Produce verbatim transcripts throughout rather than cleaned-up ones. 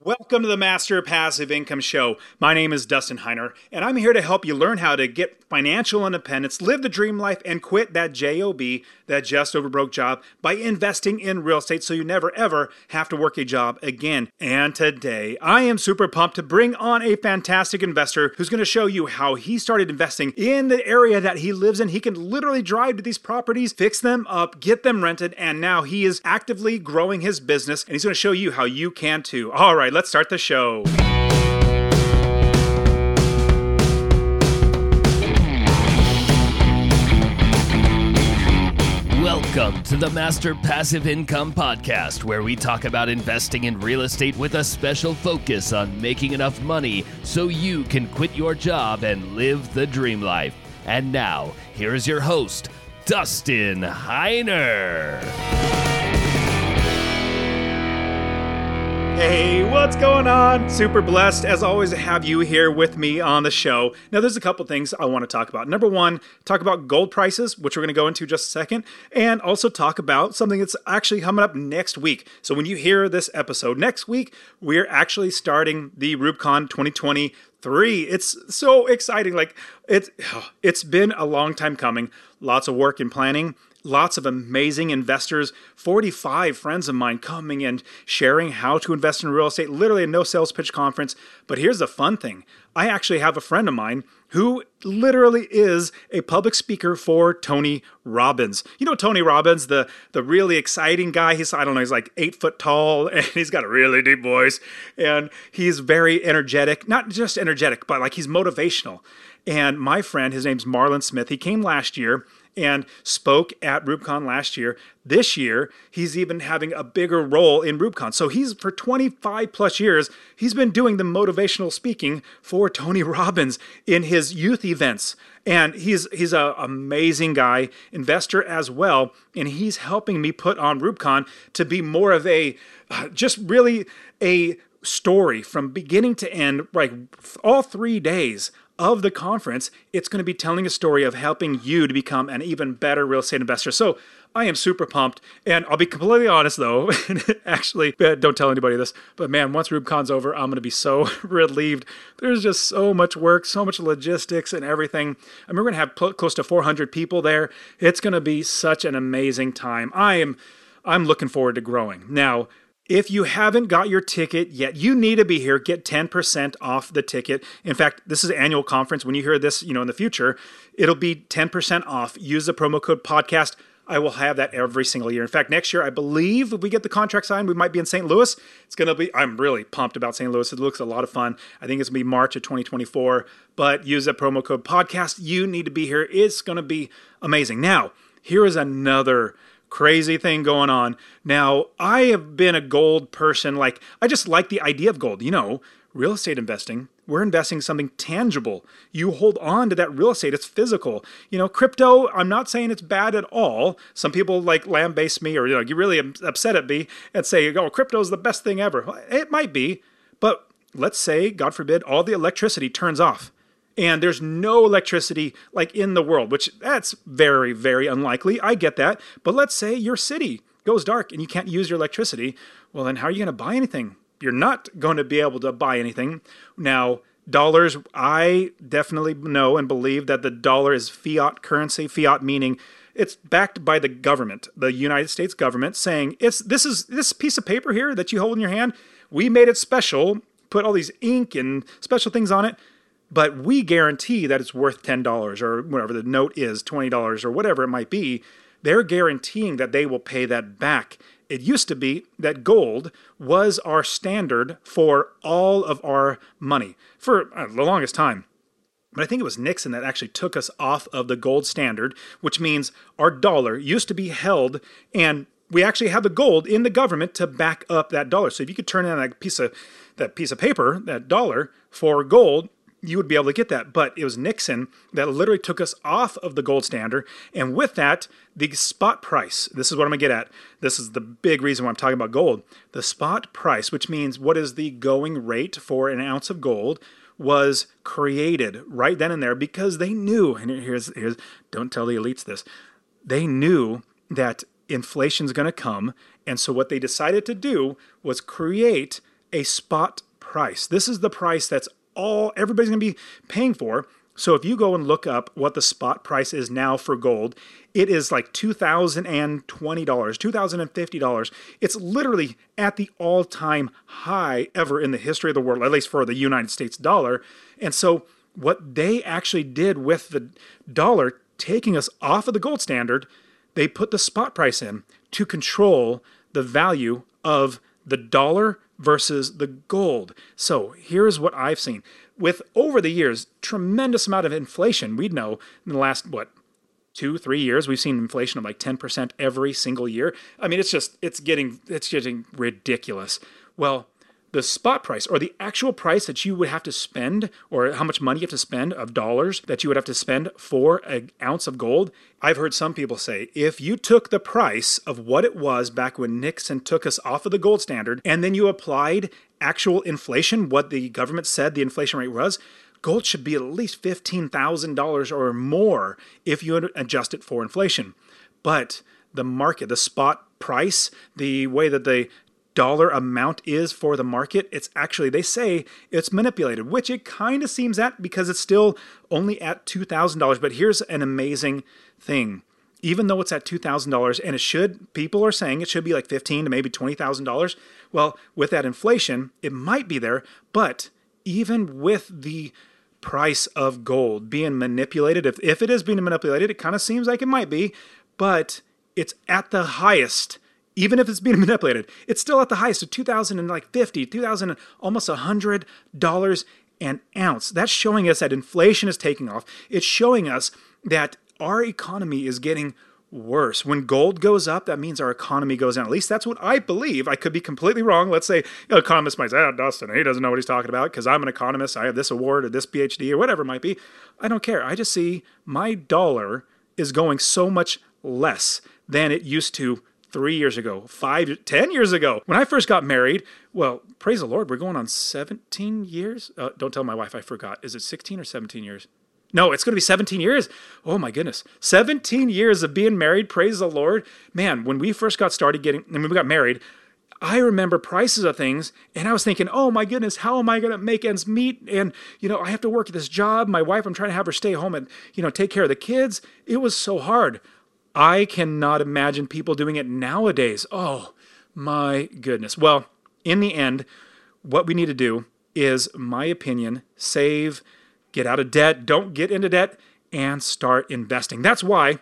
Welcome to the Master Passive Income Show. My name is Dustin Heiner, and I'm here to help you learn how to get financial independence, live the dream life, and quit that job, that just over broke job, by investing in real estate so you never ever have to work a job again. And today, I am super pumped to bring on a fantastic investor who's going to show you how he started investing in the area that he lives in. He can literally drive to these properties, fix them up, get them rented, and now he is actively growing his business, and he's going to show you how you can too. All right, let's start the show. Welcome to the Master Passive Income Podcast, where we talk about investing in real estate with a special focus on making enough money so you can quit your job and live the dream life. And now, here's your host, Dustin Heiner. Hey, what's going on? Super blessed, as always, to have you here with me on the show. Now, there's a couple things I want to talk about. Number one, talk about gold prices, which we're going to go into just a second, and also talk about something that's actually coming up next week. So when you hear this episode, next week, we're actually starting the RubeCon twenty twenty-three. It's so exciting. Like, it's, it's been a long time coming. Lots of work and planning. Lots of amazing investors, forty-five friends of mine coming and sharing how to invest in real estate, literally a no sales pitch conference. But here's the fun thing. I actually have a friend of mine who literally is a public speaker for Tony Robbins. You know Tony Robbins, the, the really exciting guy. He's, I don't know, he's like eight foot tall and he's got a really deep voice. And he's very energetic, not just energetic, but like he's motivational. And my friend, his name's Marlon Smith, he came last year and spoke at RubeCon last year. This year, he's even having a bigger role in RubeCon. So he's, for twenty-five plus years, he's been doing the motivational speaking for Tony Robbins in his youth events. And he's he's an amazing guy, investor as well, and he's helping me put on RubeCon to be more of a, uh, just really a story from beginning to end, like all three days of the conference. It's going to be telling a story of helping you to become an even better real estate investor. So I am super pumped, and I'll be completely honest though, actually, don't tell anybody this, but man, once RubeCon's over, I'm going to be so relieved. There's just so much work, so much logistics and everything. I mean, we're going to have pl- close to four hundred people there. It's going to be such an amazing time. I am, I'm looking forward to growing. Now, if you haven't got your ticket yet, you need to be here. Get ten percent off the ticket. In fact, this is an annual conference. When you hear this, you know, in the future, it'll be ten percent off. Use the promo code podcast. I will have that every single year. In fact, next year, I believe if we get the contract signed, we might be in Saint Louis. It's going to be, I'm really pumped about Saint Louis. It looks a lot of fun. I think it's going to be March of twenty twenty-four, but use the promo code podcast. You need to be here. It's going to be amazing. Now, here is another crazy thing going on. Now, I have been a gold person. Like, I just like the idea of gold. You know, real estate investing, we're investing in something tangible. You hold on to that real estate. It's physical. You know, crypto, I'm not saying it's bad at all. Some people like lambaste me or, you know, get really upset at me and say, oh, crypto is the best thing ever. Well, it might be, but let's say, God forbid, all the electricity turns off. And there's no electricity like in the world, which that's very, very unlikely. I get that. But let's say your city goes dark and you can't use your electricity. Well, then how are you going to buy anything? You're not going to be able to buy anything. Now, dollars, I definitely know and believe that the dollar is fiat currency. Fiat meaning it's backed by the government, the United States government, saying it's this is this piece of paper here that you hold in your hand. We made it special, put all these ink and special things on it. But we guarantee that it's worth ten dollars or whatever the note is, twenty dollars or whatever it might be. They're guaranteeing that they will pay that back. It used to be that gold was our standard for all of our money for uh, the longest time. But I think it was Nixon that actually took us off of the gold standard, which means our dollar used to be held, and we actually have the gold in the government to back up that dollar. So if you could turn in that piece of that piece of paper, that dollar, for gold, you would be able to get that. But it was Nixon that literally took us off of the gold standard. And with that, the spot price, this is what I'm going to get at. This is the big reason why I'm talking about gold. The spot price, which means what is the going rate for an ounce of gold, was created right then and there because they knew, and here's, here's don't tell the elites this, they knew that inflation's going to come. And so what they decided to do was create a spot price. This is the price that's all everybody's going to be paying for. So if you go and look up what the spot price is now for gold, it is like two thousand twenty dollars, two thousand fifty dollars. It's literally at the all-time high ever in the history of the world, at least for the United States dollar. And so what they actually did with the dollar, taking us off of the gold standard, they put the spot price in to control the value of the dollar versus the gold. So here's what I've seen. With over the years, tremendous amount of inflation. We know in the last, what, two, three years, we've seen inflation of like ten percent every single year. I mean, it's just, it's getting, it's getting ridiculous. Well, the spot price, or the actual price that you would have to spend, or how much money you have to spend of dollars that you would have to spend for an ounce of gold, I've heard some people say, if you took the price of what it was back when Nixon took us off of the gold standard, and then you applied actual inflation, what the government said the inflation rate was, gold should be at least fifteen thousand dollars or more if you adjust it for inflation. But the market, the spot price, the way that the dollar amount is for the market, it's actually, they say it's manipulated, which it kind of seems at because it's still only at two thousand dollars. But here's an amazing thing. Even though it's at two thousand dollars, and it should, people are saying it should be like fifteen thousand to maybe twenty thousand dollars. Well, with that inflation, it might be there, but even with the price of gold being manipulated, if, if it is being manipulated, it kind of seems like it might be, but it's at the highest. Even if it's being manipulated, it's still at the highest of two thousand fifty, two thousand, almost one hundred dollars an ounce. That's showing us that inflation is taking off. It's showing us that our economy is getting worse. When gold goes up, that means our economy goes down. At least that's what I believe. I could be completely wrong. Let's say an economist might say, oh, Dustin, he doesn't know what he's talking about because I'm an economist. I have this award or this P H D or whatever it might be. I don't care. I just see my dollar is going so much less than it used to three years ago, five, ten years ago. When I first got married, well, praise the Lord, we're going on seventeen years. Uh, don't tell my wife I forgot. Is it sixteen or seventeen years? No, it's going to be seventeen years. Oh my goodness. seventeen years of being married. Praise the Lord. Man, when we first got started getting, and when we got married, I remember prices of things and I was thinking, oh my goodness, how am I going to make ends meet? And, you know, I have to work at this job. My wife, I'm trying to have her stay home and, you know, take care of the kids. It was so hard. I cannot imagine people doing it nowadays. Oh my goodness. Well, in the end, what we need to do is, my opinion, save, get out of debt, don't get into debt, and start investing. That's why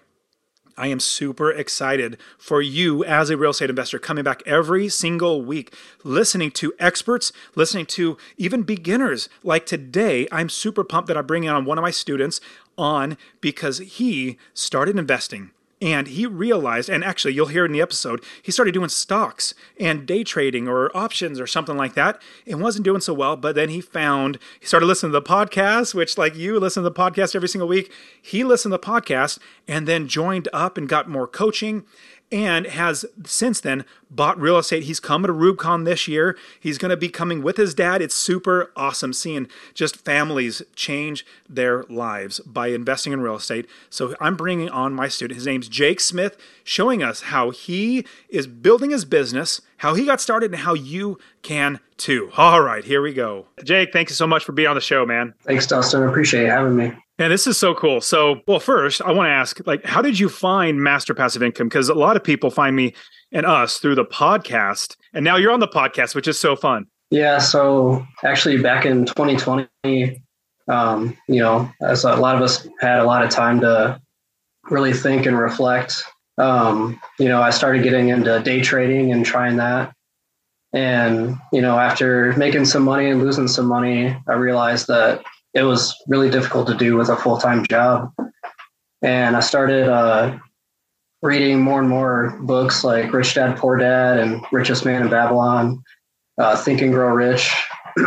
I am super excited for you as a real estate investor, coming back every single week, listening to experts, listening to even beginners. Like today, I'm super pumped that I'm bringing on one of my students on because he started investing. And he realized, and actually you'll hear in the episode, he started doing stocks and day trading or options or something like that. It wasn't doing so well, but then he found, he started listening to the podcast, which like you listen to the podcast every single week. He listened to the podcast and then joined up and got more coaching and has since then bought real estate. He's coming to RubeCon this year. He's going to be coming with his dad. It's super awesome seeing just families change their lives by investing in real estate. So I'm bringing on my student. His name's Jake Smith, showing us how he is building his business, how he got started, and how you can too. All right, here we go. Jake, thank you so much for being on the show, man. Thanks, Dustin. I appreciate having me. And this is so cool. So, well, first, I want to ask, like, how did you find Master Passive Income? Because a lot of people find me and us through the podcast, and now you're on the podcast, which is so fun. Yeah. So actually back in twenty twenty, um, you know, as a lot of us had a lot of time to really think and reflect, um, you know, I started getting into day trading and trying that. And, you know, after making some money and losing some money, I realized that it was really difficult to do with a full-time job. And I started uh, reading more and more books like Rich Dad, Poor Dad and Richest Man in Babylon, uh, Think and Grow Rich.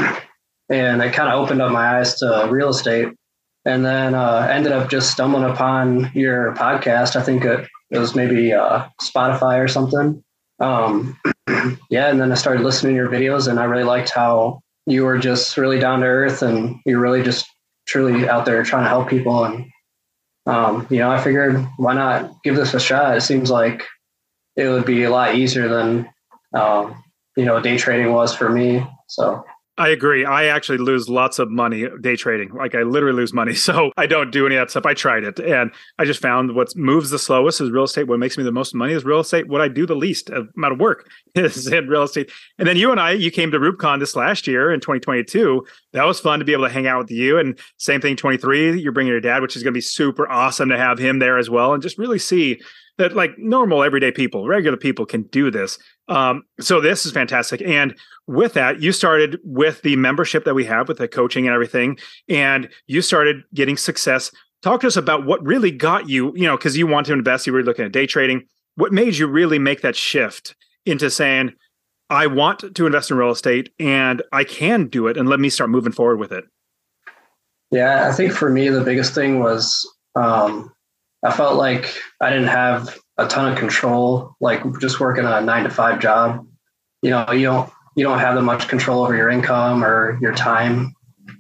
And it kind of opened up my eyes to real estate. And then uh, ended up just stumbling upon your podcast. I think it, it was maybe uh, Spotify or something. Um, yeah, and then I started listening to your videos, and I really liked how you were just really down to earth, and you're really just truly out there trying to help people. And, um, you know, I figured, why not give this a shot? It seems like it would be a lot easier than, um, you know, day trading was for me. So I agree. I actually lose lots of money day trading. Like I literally lose money. So I don't do any of that stuff. I tried it and I just found what moves the slowest is real estate. What makes me the most money is real estate. What I do the least amount of work is in real estate. And then you and I, you came to RubeCon this last year in twenty twenty-two. That was fun to be able to hang out with you. And same thing, twenty-three, you're bringing your dad, which is going to be super awesome to have him there as well. And just really see that like normal, everyday people, regular people can do this. Um, so this is fantastic. And with that, you started with the membership that we have with the coaching and everything, and you started getting success. Talk to us about what really got you, you know, because you want to invest, you were looking at day trading. What made you really make that shift into saying, I want to invest in real estate and I can do it, and let me start moving forward with it? Yeah, I think for me, the biggest thing was um, I felt like I didn't have a ton of control, like just working a nine to five job. You know, you don't you don't have that much control over your income or your time.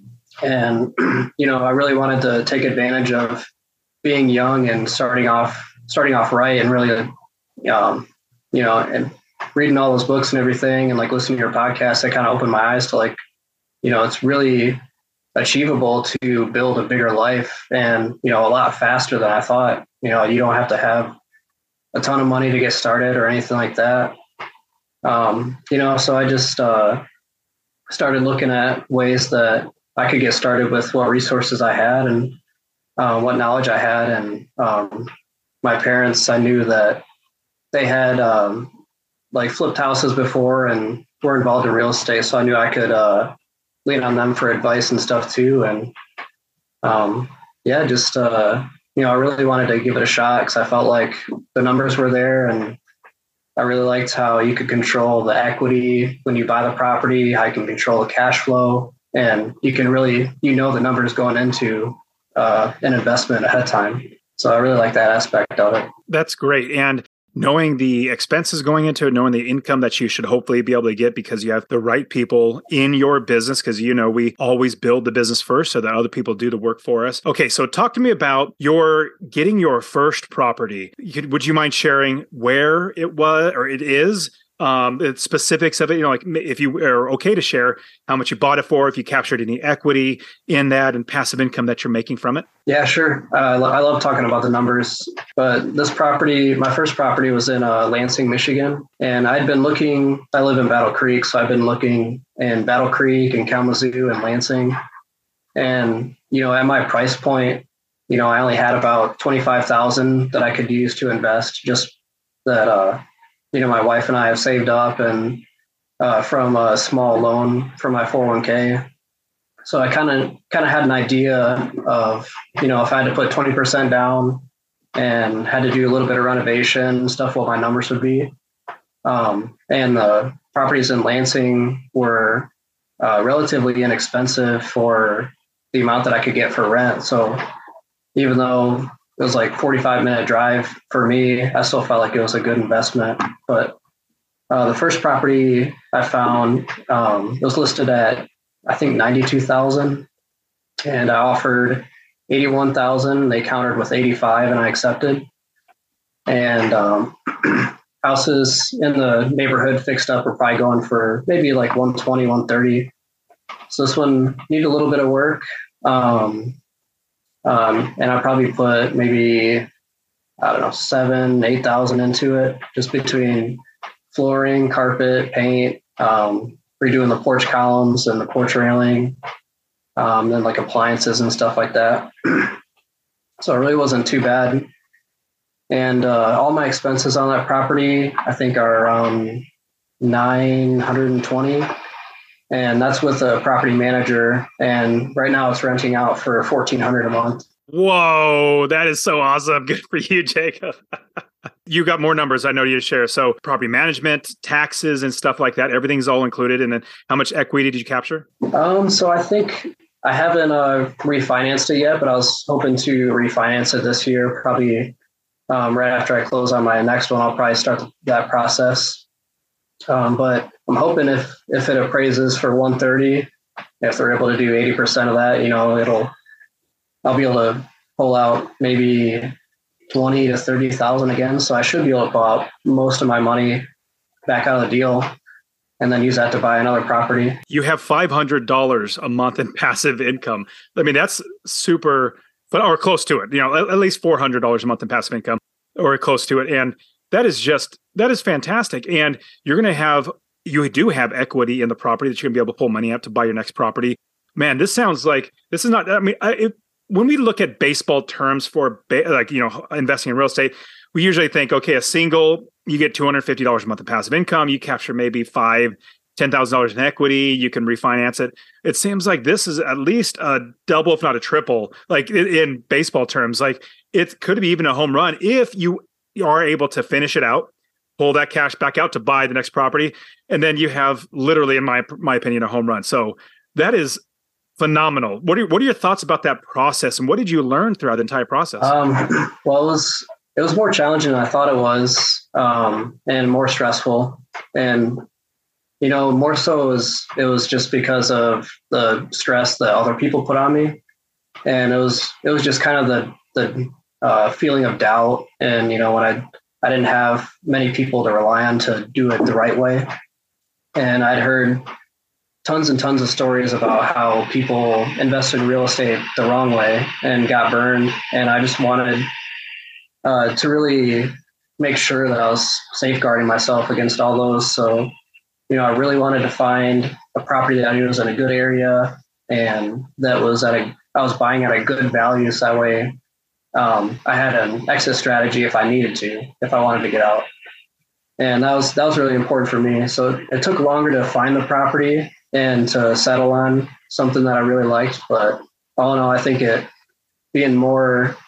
And, you know, I really wanted to take advantage of being young and starting off starting off right and really, um, you know, and reading all those books and everything and like listening to your podcast, that kind of opened my eyes to like, you know, it's really achievable to build a bigger life and, you know, a lot faster than I thought. You know, you don't have to have a ton of money to get started or anything like that. Um, you know, so I just uh, started looking at ways that I could get started with what resources I had and uh, what knowledge I had. And um, my parents, I knew that they had um, like flipped houses before and were involved in real estate. So I knew I could uh, lean on them for advice and stuff too. And um, yeah, just, uh, you know, I really wanted to give it a shot because I felt like the numbers were there, and I really liked how you could control the equity when you buy the property, how you can control the cash flow, and you can really, you know, the numbers going into uh, an investment ahead of time. So I really like that aspect of it. That's great. And knowing the expenses going into it, knowing the income that you should hopefully be able to get because you have the right people in your business, because, you know, we always build the business first so that other people do the work for us. Okay, so talk to me about your getting your first property. Would you mind sharing where it was or it is? Um, the specifics of it, you know, like if you are okay to share how much you bought it for, if you captured any equity in that and passive income that you're making from it. Yeah, sure. Uh, I love talking about the numbers, but this property, my first property was in uh, Lansing, Michigan. And I'd been looking, I live in Battle Creek. So I've been looking in Battle Creek and Kalamazoo and Lansing. And, you know, at my price point, you know, I only had about twenty-five thousand that I could use to invest, just that, uh, you know, my wife and I have saved up and uh, from a small loan from my four oh one k. So I kind of kind of had an idea of, you know, if I had to put twenty percent down and had to do a little bit of renovation and stuff, what my numbers would be. Um, and the properties in Lansing were uh, relatively inexpensive for the amount that I could get for rent. So even though it was like forty-five minute drive for me, I still felt like it was a good investment. But uh, the first property I found, um, it was listed at, I think, ninety-two thousand, and I offered eighty-one thousand. They countered with eighty-five and I accepted. And um, houses in the neighborhood fixed up were probably going for maybe like one twenty, one thirty. So this one needed a little bit of work. Um, Um, and I probably put maybe, I don't know, seven, eight thousand into it, just between flooring, carpet, paint, um, redoing the porch columns and the porch railing, um, then like appliances and stuff like that. So it really wasn't too bad. And uh, all my expenses on that property, I think, are around nine hundred twenty. And that's with a property manager. And right now it's renting out for fourteen hundred dollars a month. Whoa, that is so awesome. Good for you, Jacob. You got more numbers I know you to share. So property management, taxes and stuff like that, everything's all included. And then how much equity did you capture? Um, so I think I haven't uh, refinanced it yet, but I was hoping to refinance it this year. Probably um, right after I close on my next one, I'll probably start that process. Um, but I'm hoping if, if it appraises for one thirty, if they're able to do eighty percent of that, you know, it'll, I'll be able to pull out maybe twenty to thirty thousand again. So I should be able to pull out most of my money back out of the deal. and then use that to buy another property. You have five hundred dollars a month in passive income. I mean, that's super, but or close to it, you know, at, at least four hundred dollars a month in passive income or close to it. And that is just, that is fantastic. And you're going to have, you do have equity in the property that you're going to be able to pull money out to buy your next property. Man, this sounds like, this is not, I mean, I, it, when we look at baseball terms for ba- like, you know, investing in real estate, we usually think, okay, a single, you get two hundred fifty dollars a month of passive income. You capture maybe five, ten thousand dollars in equity. You can refinance it. It seems like this is at least a double, if not a triple, like in, in baseball terms. Like it could be even a home run if you are able to finish it out, pull that cash back out to buy the next property, and then you have literally, in my my opinion, a home run. So that is phenomenal. What are what are your thoughts about that process, and what did you learn throughout the entire process? Um, well, it was it was more challenging than I thought it was, um, and more stressful. And you know, more so it was it was just because of the stress that other people put on me, and it was it was just kind of the the uh, feeling of doubt. And you know, when I I didn't have many people to rely on to do it the right way, and I'd heard tons and tons of stories about how people invested in real estate the wrong way and got burned. And I just wanted uh, to really make sure that I was safeguarding myself against all those. So, you know, I really wanted to find a property that I knew was in a good area and that was at a, I was buying at a good value. So that way um, I had an exit strategy if I needed to, if I wanted to get out. And that was, that was really important for me. So it took longer to find the property and to settle on something that I really liked. But all in all, I think it being more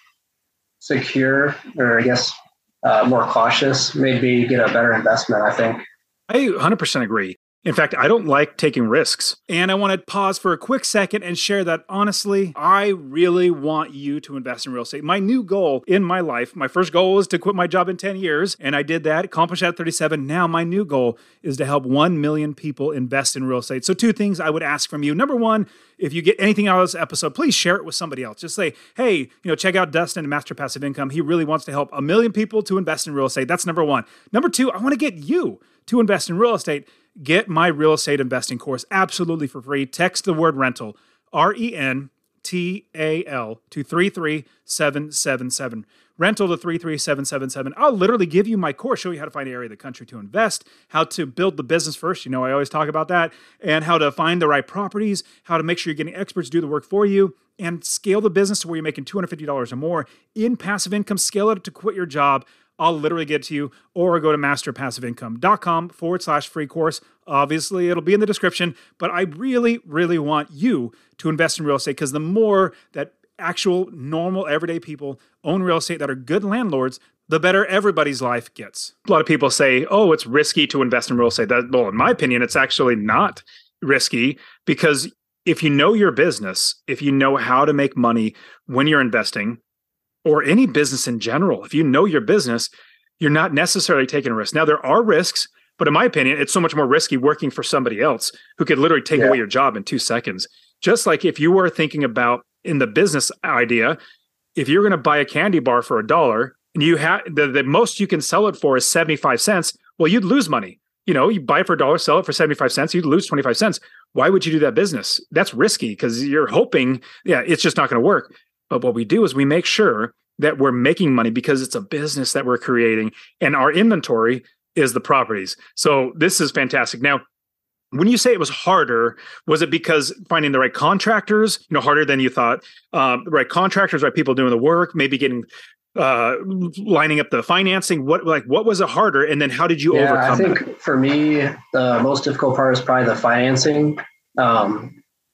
secure, or I guess uh, more cautious, made me get a better investment, I think. I one hundred percent agree. In fact, I don't like taking risks. And I want to pause for a quick second and share that honestly, I really want you to invest in real estate. My new goal in my life, my first goal was to quit my job in ten years, and I did that, accomplished that at thirty-seven. Now my new goal is to help one million people invest in real estate. So two things I would ask from you. Number one, if you get anything out of this episode, please share it with somebody else. Just say, hey, you know, check out Dustin and Master Passive Income. He really wants to help a million people to invest in real estate. That's number one. Number two, I want to get you to invest in real estate. Get my real estate investing course absolutely for free. Text the word rental, R E N T A L, to three three seven seven seven. Rental to three three seven seven seven. I'll literally give you my course, show you how to find an area of the country to invest, how to build the business first. You know, I always talk about that, and how to find the right properties, how to make sure you're getting experts to do the work for you, and scale the business to where you're making two hundred fifty dollars or more in passive income. Scale it to quit your job. I'll literally get to you, or go to masterpassiveincome.com forward slash free course. Obviously, it'll be in the description, but I really, really want you to invest in real estate, because the more that actual normal everyday people own real estate that are good landlords, the better everybody's life gets. A lot of people say, oh, it's risky to invest in real estate. That, well, in my opinion, it's actually not risky, because if you know your business, if you know how to make money when you're investing, or any business in general, if you know your business, you're not necessarily taking a risk. Now, there are risks, but in my opinion, it's so much more risky working for somebody else who could literally take yeah. away your job in two seconds. Just like if you were thinking about in the business idea, if you're going to buy a candy bar for a dollar and you have the, the most you can sell it for is seventy-five cents, well, you'd lose money. You know, you buy it for a dollar, sell it for seventy-five cents, you'd lose twenty-five cents. Why would you do that business? That's risky, because you're hoping, yeah, it's just not going to work. But what we do is we make sure that we're making money because it's a business that we're creating, and our inventory is the properties. So this is fantastic. Now, when you say it was harder, was it because finding the right contractors, you know, harder than you thought, um, the right contractors, right people doing the work, maybe getting, uh, lining up the financing? What, like, what was it harder? And then how did you yeah, overcome I think that? For me, the most difficult part is probably the financing. Um,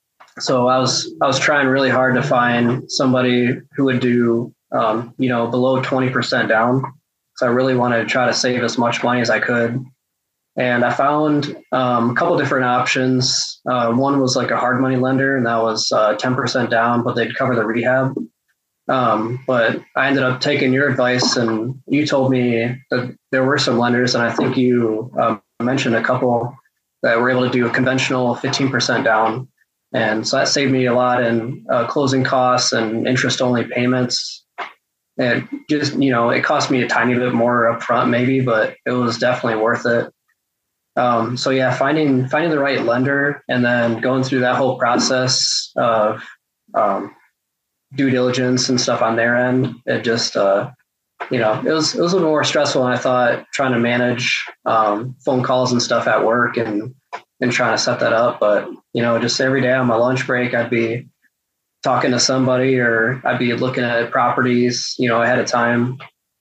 So I was I was trying really hard to find somebody who would do um, you know below twenty percent down. So I really wanted to try to save as much money as I could. And I found um, a couple different options. Uh, one was like a hard money lender, and that was uh, ten percent down, but they'd cover the rehab. Um, but I ended up taking your advice, and you told me that there were some lenders, and I think you um, mentioned a couple that were able to do a conventional fifteen percent down. And so that saved me a lot in uh, closing costs and interest-only payments. And just, you know, it cost me a tiny bit more upfront maybe, but it was definitely worth it. Um, so yeah, finding finding the right lender and then going through that whole process of um, due diligence and stuff on their end, it just uh, you know it was it was a little more stressful than I thought, trying to manage um, phone calls and stuff at work and and trying to set that up. But you know, just every day on my lunch break, I'd be talking to somebody, or I'd be looking at properties, you know, ahead of time.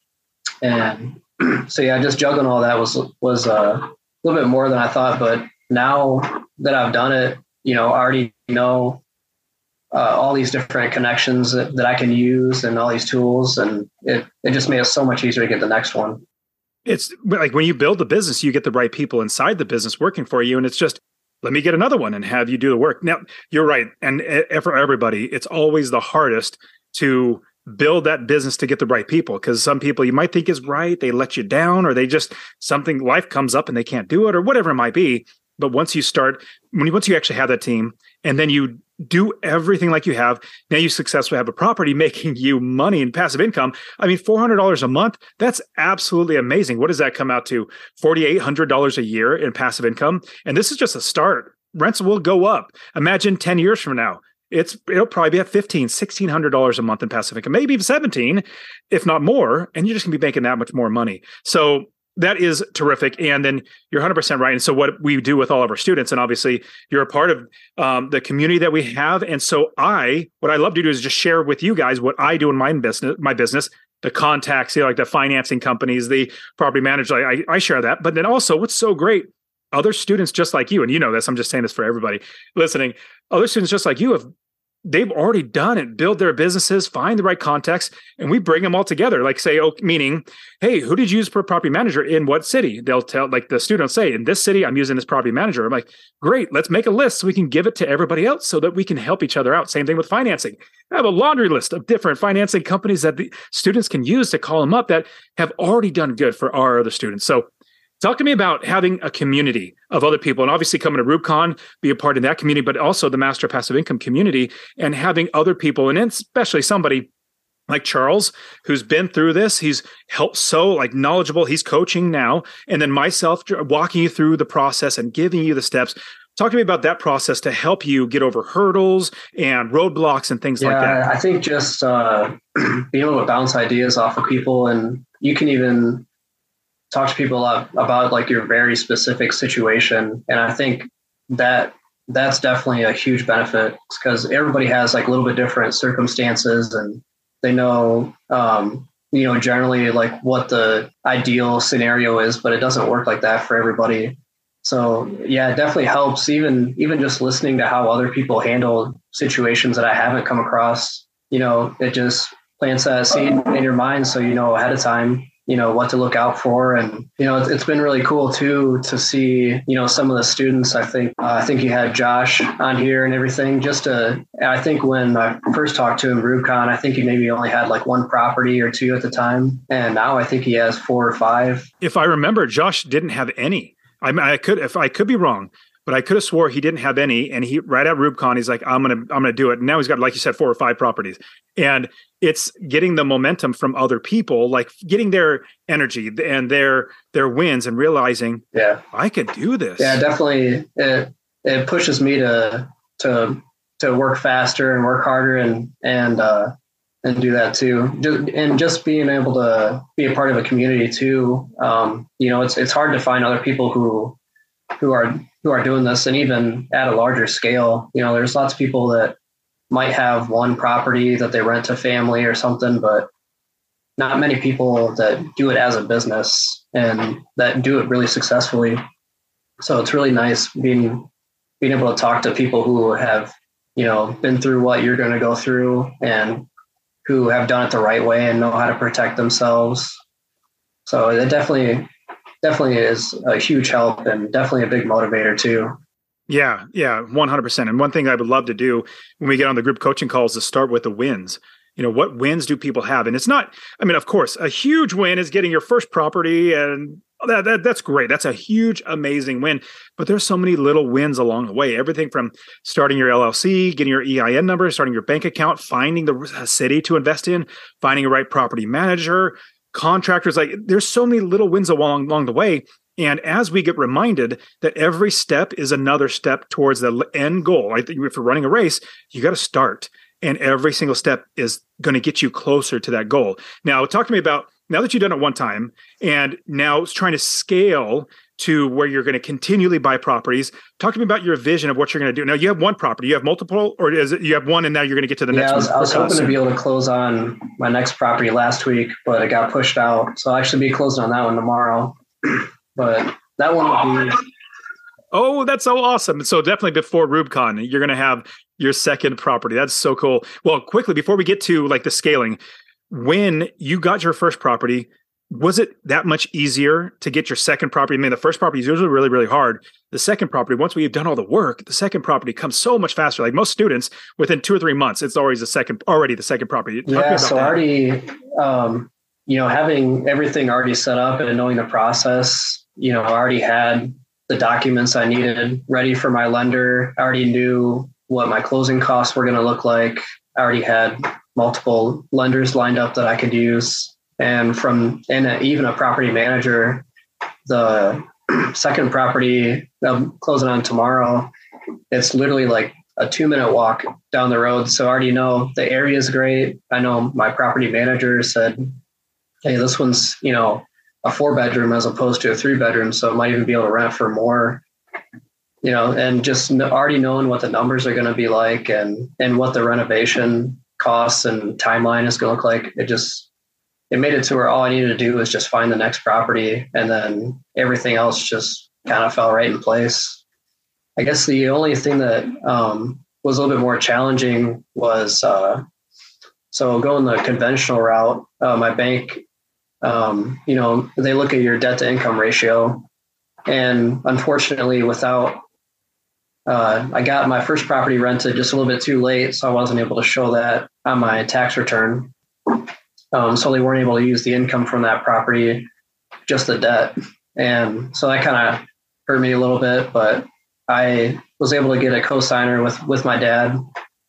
And so yeah, just juggling all that was was uh, a little bit more than I thought. But now that I've done it, you know, I already know uh, all these different connections that, that I can use and all these tools, and it it just made it so much easier to get the next one. It's like when you build the business, you get the right people inside the business working for you, and it's just, let me get another one and have you do the work. Now, you're right. And for everybody, it's always the hardest to build that business to get the right people, because some people you might think is right, they let you down, or they just, something, life comes up and they can't do it, or whatever it might be. But once you start, when you, once you actually have that team, and then you do everything like you have, now you successfully have a property making you money and passive income. I mean, four hundred dollars a month, that's absolutely amazing. What does that come out to? four thousand eight hundred dollars a year in passive income. And this is just a start. Rents will go up. Imagine ten years from now, it's it'll probably be at fifteen, sixteen hundred dollars a month in passive income, maybe even seventeen, if not more. And you're just gonna be making that much more money. So that is terrific. And then you're one hundred percent right. And so what we do with all of our students, and obviously you're a part of um, the community that we have. And so I, what I love to do is just share with you guys what I do in my business, my business, the contacts, you know, like the financing companies, the property manager, I, I share that. But then also what's so great, other students just like you, and you know this, I'm just saying this for everybody listening, other students just like you have, they've already done it, build their businesses, find the right contacts, and we bring them all together. Like say, oh, meaning, hey, who did you use for property manager in what city? They'll tell, like the students say, in this city, I'm using this property manager. I'm like, great, let's make a list so we can give it to everybody else so that we can help each other out. Same thing with financing. I have a laundry list of different financing companies that the students can use to call them up that have already done good for our other students. So talk to me about having a community of other people, and obviously coming to RubeCon, be a part of that community, but also the Master Passive Income community, and having other people, and especially somebody like Charles, who's been through this. He's helped so like knowledgeable. He's coaching now. And then myself walking you through the process and giving you the steps. Talk to me about that process to help you get over hurdles and roadblocks and things yeah, like that. I think just uh, being able to bounce ideas off of people, and you can even talk to people about like your very specific situation. And I think that that's definitely a huge benefit, because everybody has like a little bit different circumstances, and they know, um, you know, generally like what the ideal scenario is, but it doesn't work like that for everybody. So yeah, it definitely helps, even, even just listening to how other people handle situations that I haven't come across. You know, it just plants that seed in your mind, so you know ahead of time, you know, what to look out for. And, you know, it's, it's been really cool too, to see, you know, some of the students. I think, uh, I think you had Josh on here and everything, just to, I think when I first talked to him, RubeCon, I think he maybe only had like one property or two at the time. And now I think he has four or five. If I remember, Josh didn't have any. I, I could, if I could be wrong, but I could have swore he didn't have any. And he, right at RubeCon, he's like, I'm going to, I'm going to do it. And now he's got, like you said, four or five properties. And it's getting the momentum from other people, like getting their energy and their, their wins, and realizing, yeah, I could do this. Yeah, definitely. It, it pushes me to, to, to work faster and work harder, and, and, uh, and do that too. And just being able to be a part of a community too. Um, you know, it's, it's hard to find other people who, who are, who are doing this, and even at a larger scale. You know, there's lots of people that might have one property that they rent to family or something, but not many people that do it as a business and that do it really successfully. So it's really nice being, being able to talk to people who have, you know, been through what you're going to go through, and who have done it the right way and know how to protect themselves. So it definitely, definitely is a huge help, and definitely a big motivator too. Yeah, yeah, one hundred percent. And one thing I would love to do when we get on the group coaching calls is start with the wins. You know, what wins do people have? And it's not, I mean, of course, a huge win is getting your first property, and that, that that's great. That's a huge, amazing win. But there's so many little wins along the way. Everything from starting your L L C, getting your E I N number, starting your bank account, finding the city to invest in, finding a right property manager, contractors. Like, there's so many little wins along along the way. And as we get reminded that every step is another step towards the end goal, like if you're running a race, you got to start. And every single step is going to get you closer to that goal. Now, talk to me about, now that you've done it one time, and now it's trying to scale to where you're going to continually buy properties. Talk to me about your vision of what you're going to do. Now, you have one property, you have multiple, or is it you have one and now you're going to get to the yeah, next I was, one? I was hoping to be able to close on my next property last week, but it got pushed out. So I'll actually be closing on that one tomorrow. But that one will be... Oh, that's so awesome. So definitely before Rubicon, you're going to have your second property. That's so cool. Well, quickly, before we get to like the scaling, when you got your first property, was it that much easier to get your second property? I mean, the first property is usually really, really hard. The second property, once we've done all the work, the second property comes so much faster. Like most students, within two or three months, it's always the second, already the second property. Talk yeah, so that. already, um, you know, having everything already set up and knowing the process, you know, I already had the documents I needed ready for my lender. I already knew what my closing costs were going to look like. I already had multiple lenders lined up that I could use. And from, and even a property manager, the second property I'm closing on tomorrow, it's literally like a two minute walk down the road. So I already know the area is great. I know my property manager said, hey, this one's, you know, a four bedroom as opposed to a three bedroom. So it might even be able to rent for more, you know, and just already knowing what the numbers are going to be like and, and what the renovation costs and timeline is going to look like. It just, it made it to where all I needed to do was just find the next property, and then everything else just kind of fell right in place. I guess the only thing that um, was a little bit more challenging was, uh, so going the conventional route, uh, my bank, um, you know, they look at your debt to income ratio, and unfortunately without, uh, I got my first property rented just a little bit too late, so I wasn't able to show that on my tax return. Um, so they weren't able to use the income from that property, just the debt. And so that kind of hurt me a little bit, but I was able to get a co-signer with, with my dad.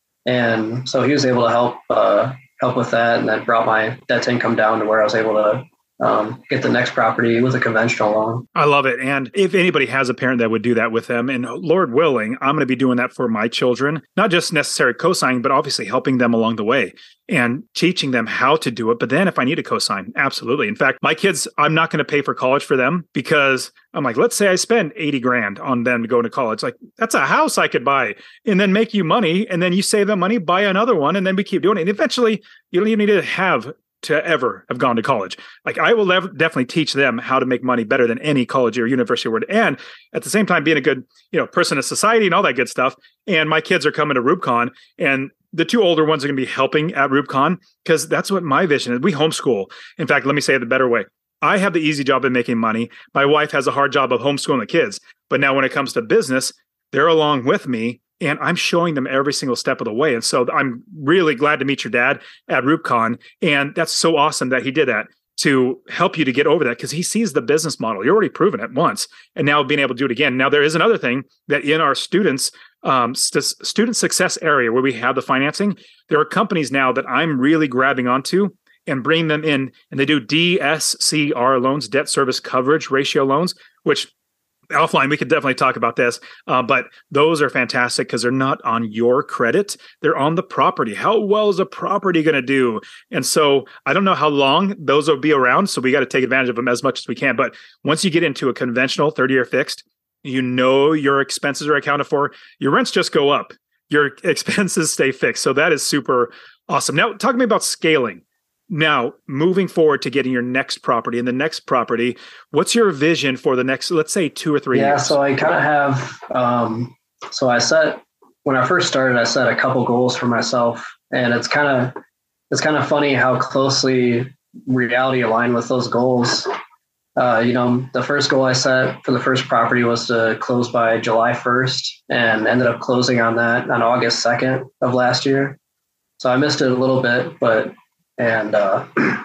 And so he was able to help, uh, help with that. And that brought my debt to income down to where I was able to um, get the next property with a conventional loan. I love it. And if anybody has a parent that would do that with them, and Lord willing, I'm going to be doing that for my children, not just necessary co-signing, but obviously helping them along the way and teaching them how to do it. But then if I need a co-sign, absolutely. In fact, my kids, I'm not going to pay for college for them because I'm like, let's say I spend eighty grand on them to go to college. Like that's a house I could buy and then make you money. And then you save that money, buy another one. And then we keep doing it. And eventually you don't even need to have to ever have gone to college. Like I will never, definitely teach them how to make money better than any college or university would. And at the same time, being a good, you know, person in society and all that good stuff. And my kids are coming to Rubicon, and the two older ones are going to be helping at Rubicon because that's what my vision is. We homeschool. In fact, let me say it the better way. I have the easy job of making money. My wife has a hard job of homeschooling the kids. But now when it comes to business, they're along with me. And I'm showing them every single step of the way. And so I'm really glad to meet your dad at Rubicon. And that's so awesome that he did that to help you to get over that, because he sees the business model. You're already proven it once, and now being able to do it again. Now, there is another thing that in our students, um, st- student success area where we have the financing, there are companies now that I'm really grabbing onto and bring them in, and they do D S C R loans, debt service coverage ratio loans, which offline, we could definitely talk about this, uh, but those are fantastic because they're not on your credit. They're on the property. How well is a property going to do? And so I don't know how long those will be around, so we got to take advantage of them as much as we can. But once you get into a conventional thirty-year fixed, you know your expenses are accounted for. Your rents just go up. Your expenses stay fixed. So that is super awesome. Now, talk to me about scaling. Now, moving forward to getting your next property and the next property, what's your vision for the next, let's say, two or three yeah, years? Yeah, so I kind of have, um, so I set, when I first started, I set a couple goals for myself, and it's kind of, it's kind of funny how closely reality aligned with those goals. Uh, you know, the first goal I set for the first property was to close by July first, and ended up closing on that on August second of last year. So I missed it a little bit, but And, uh,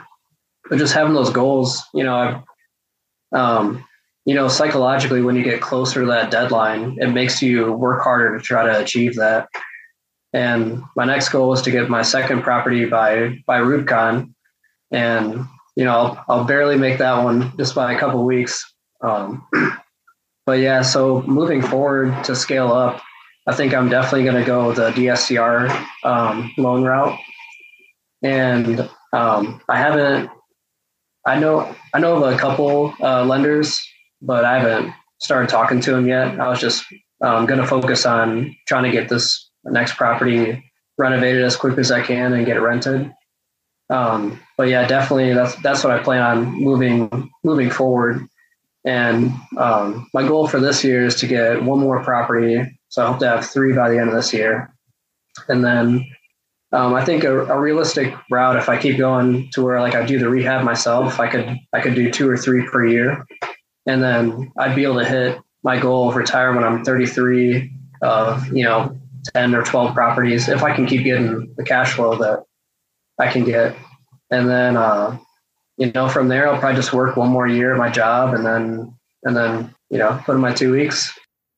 but just having those goals, you know, I've, um, you know, psychologically, when you get closer to that deadline, it makes you work harder to try to achieve that. And my next goal was to get my second property by, by Rubicon. And, you know, I'll, I'll barely make that one just by a couple of weeks. Um, but yeah, so moving forward to scale up, I think I'm definitely going to go the D S C R um, loan route. And um, I haven't, I know, I know of a couple uh, lenders, but I haven't started talking to them yet. I was just um, going to focus on trying to get this next property renovated as quick as I can and get it rented. Um, but yeah, definitely that's, that's what I plan on moving, moving forward. And um, my goal for this year is to get one more property. So I hope to have three by the end of this year. And then um, I think a, a realistic route, if I keep going to where like I do the rehab myself, I could, I could do two or three per year. And then I'd be able to hit my goal of retire when I'm thirty-three of, you know, ten or twelve properties, if I can keep getting the cash flow that I can get. And then, uh, you know, from there, I'll probably just work one more year at my job and then, and then, you know, put in my two weeks.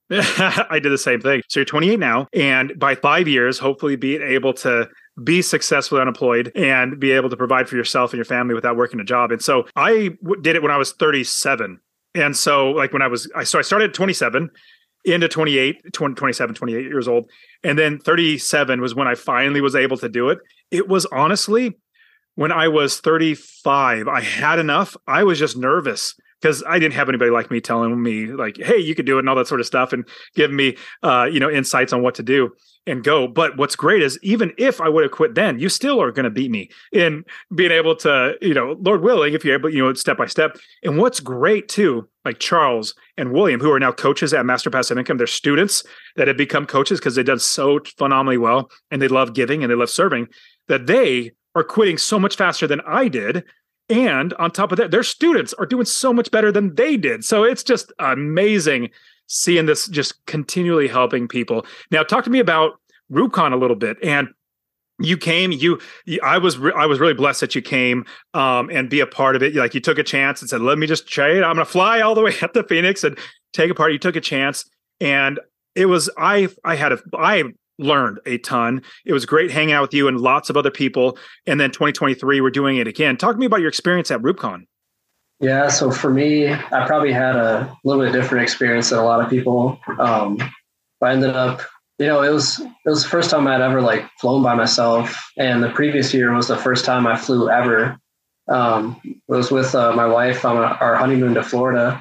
I did the same thing. So you're twenty-eight now, and by five years, hopefully be able to be successfully unemployed and be able to provide for yourself and your family without working a job. And so I w- did it when I was thirty-seven. And so like when I was, I, so I started at twenty-seven into twenty-eight, twenty, twenty-seven, twenty-eight years old. And then thirty-seven was when I finally was able to do it. It was honestly, when I was thirty-five, I had enough. I was just nervous because I didn't have anybody like me telling me like, hey, you could do it and all that sort of stuff and giving me, uh, you know, insights on what to do and go. But what's great is even if I would have quit then, you still are going to beat me in being able to, you know, Lord willing, if you're able, you know, step by step. And what's great too, like Charles and William, who are now coaches at Master Passive Income, they're students that have become coaches because they've done so phenomenally well and they love giving and they love serving, that they are quitting so much faster than I did. And on top of that, their students are doing so much better than they did. So it's just amazing seeing this just continually helping people. Now, talk to me about Rubicon a little bit. And you came, you, you I was, re- I was really blessed that you came um, and be a part of it. Like you took a chance and said, let me just try it. I'm going to fly all the way up to Phoenix and take a part. You took a chance. And it was, I, I had a, I learned a ton. It was great hanging out with you and lots of other people. And then twenty twenty-three, we're doing it again. Talk to me about your experience at Rubicon. Yeah. So for me, I probably had a little bit different experience than a lot of people. Um, I ended up, you know, it was, it was the first time I'd ever like flown by myself. And the previous year was the first time I flew ever. Um, it was with uh, my wife on our honeymoon to Florida.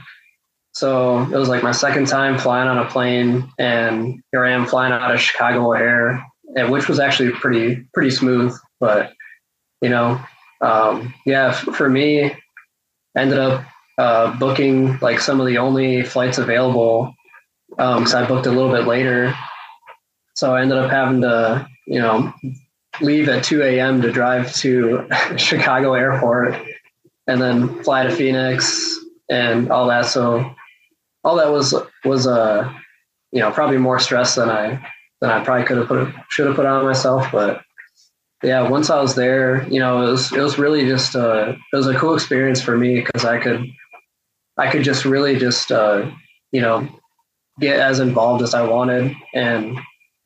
So it was like my second time flying on a plane, and here I am flying out of Chicago O'Hare, and which was actually pretty, pretty smooth. But, you know, um, yeah, f- for me, I ended up uh, booking like some of the only flights available. Um, so I booked a little bit later. So I ended up having to, you know, leave at two a.m. to drive to Chicago Airport and then fly to Phoenix and all that. So all that was, was, uh, you know, probably more stress than I, than I probably could have put, should have put on myself. But yeah, once I was there, you know, it was, it was really just, uh, it was a cool experience for me because I could, I could just really just, uh, you know, get as involved as I wanted and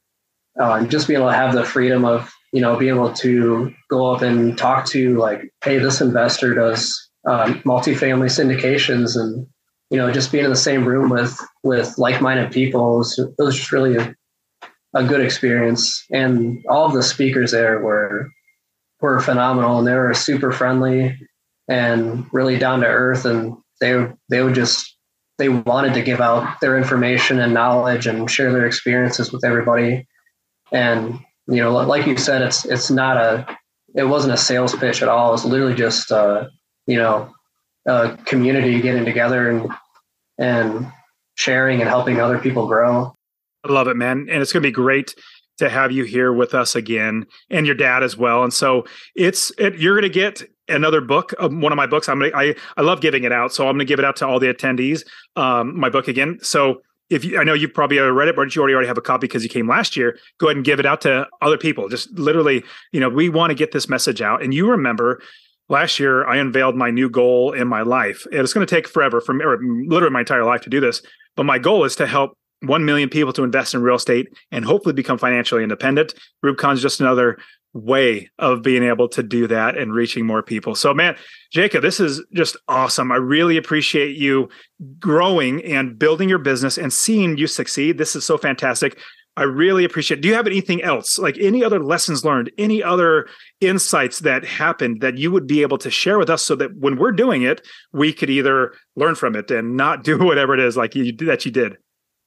uh, just be able to have the freedom of, you know, being able to go up and talk to like, hey, this investor does um, multifamily syndications, and, you know, just being in the same room with, with like-minded people, it was, it was just really a, a good experience. And all of the speakers there were, were phenomenal, and they were super friendly and really down to earth. And they, they would just, they wanted to give out their information and knowledge and share their experiences with everybody. And, you know, like you said, it's, it's not a, it wasn't a sales pitch at all. It was literally just, uh, you know, a community getting together and, and sharing and helping other people grow. I love it, man. And it's going to be great to have you here with us again, and your dad as well. And so it's, it, you're going to get another book, um, one of my books. I'm gonna, I, I love giving it out. So I'm going to give it out to all the attendees, um, my book again. So if you, I know you probably already read it, but you already already have a copy because you came last year, go ahead and give it out to other people. Just literally, you know, we want to get this message out. And you remember last year, I unveiled my new goal in my life. It's going to take forever, from or literally my entire life to do this. But my goal is to help one million people to invest in real estate and hopefully become financially independent. Rubicon is just another way of being able to do that and reaching more people. So man, Jacob, this is just awesome. I really appreciate you growing and building your business and seeing you succeed. This is so fantastic. I really appreciate it. Do you have anything else, like any other lessons learned, any other insights that happened that you would be able to share with us so that when we're doing it, we could either learn from it and not do whatever it is like you that you did?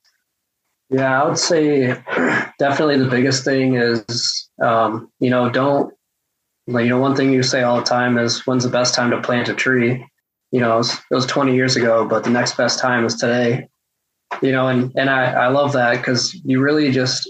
Yeah, I would say definitely the biggest thing is, um, you know, don't, like, you know, one thing you say all the time is, when's the best time to plant a tree? You know, it was, it was twenty years ago, but the next best time is today. You know, and, and I, I love that, because you really just,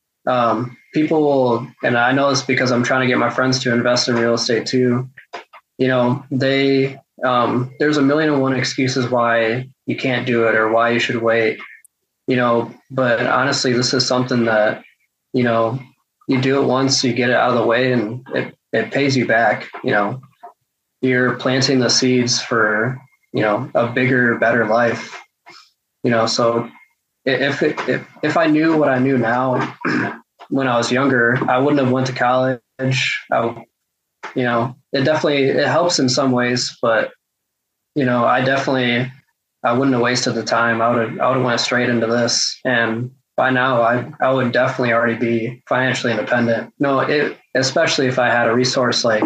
um, people will, and I know this because I'm trying to get my friends to invest in real estate too. You know, they, um, there's a million and one excuses why you can't do it or why you should wait. You know, but honestly, this is something that, you know, you do it once, you get it out of the way, and it, it pays you back. You know, you're planting the seeds for, you know, a bigger, better life. You know, so if it, if if I knew what I knew now when I was younger, I wouldn't have went to college. I, you know, it definitely, it helps in some ways, but, you know, I definitely, I wouldn't have wasted the time. I would have, I would have went straight into this. And by now I, I would definitely already be financially independent. No, it, especially if I had a resource like,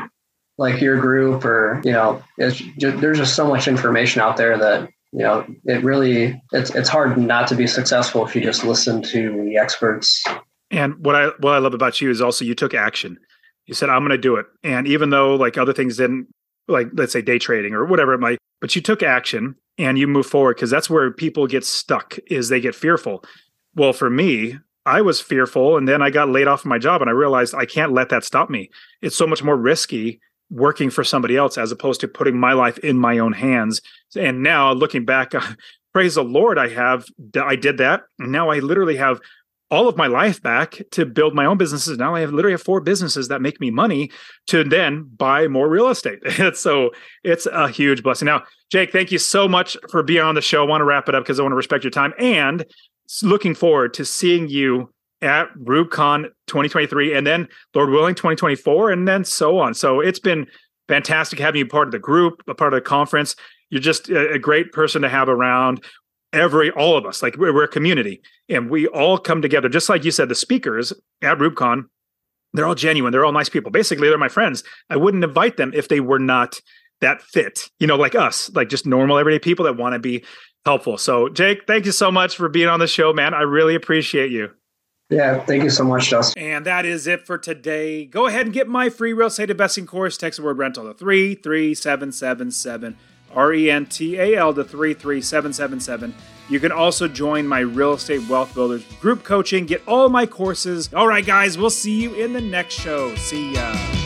like your group, or, you know, it's just, there's just so much information out there that, you know, it really, it's, it's hard not to be successful if you just listen to the experts. And what I, what I love about you is also you took action. You said, I'm going to do it. And even though like other things didn't, like, let's say day trading or whatever it might, but you took action and you move forward, because that's where people get stuck, is they get fearful. Well, for me, I was fearful, and then I got laid off from my job, and I realized I can't let that stop me. It's so much more risky working for somebody else as opposed to putting my life in my own hands. And now looking back, praise the Lord, I have, I did that. And now I literally have all of my life back to build my own businesses. Now I have literally have four businesses that make me money to then buy more real estate. So it's a huge blessing. Now, Jake, thank you so much for being on the show. I want to wrap it up because I want to respect your time, and looking forward to seeing you at RubeCon twenty twenty-three, and then, Lord willing, twenty twenty-four, and then so on. So it's been fantastic having you part of the group, a part of the conference. You're just a, a great person to have around. Every, all of us, like we're, we're a community, and we all come together. Just like you said, the speakers at RubeCon, they're all genuine. They're all nice people. Basically, they're my friends. I wouldn't invite them if they were not that fit, you know, like us, like just normal everyday people that want to be helpful. So Jake, thank you so much for being on the show, man. I really appreciate you. Yeah, thank you so much, Justin. And that is it for today. Go ahead and get my free real estate investing course. Text the word rental to three three seven seven seven. R E N T A L to three three seven seven seven. You can also join my Real Estate Wealth Builders group coaching. Get all my courses. All right, guys, we'll see you in the next show. See ya.